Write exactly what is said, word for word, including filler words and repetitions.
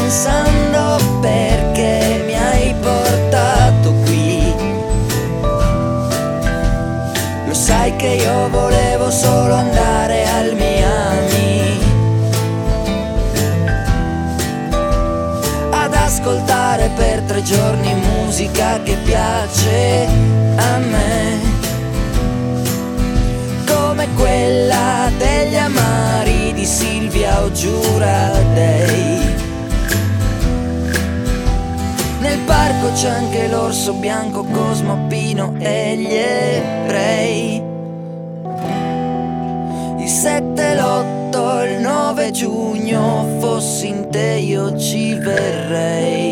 pensando perché mi hai portato qui. Lo sai che io volevo solo andare al Miami ad ascoltare per tre giorni musica che piace a me, come quella degli amari di Silvia o Giura Dei. Nel parco c'è anche l'orso bianco, Cosmo Pino e gli ebrei. Il sette, l'otto, il nove giugno, fossi in te io ci verrei.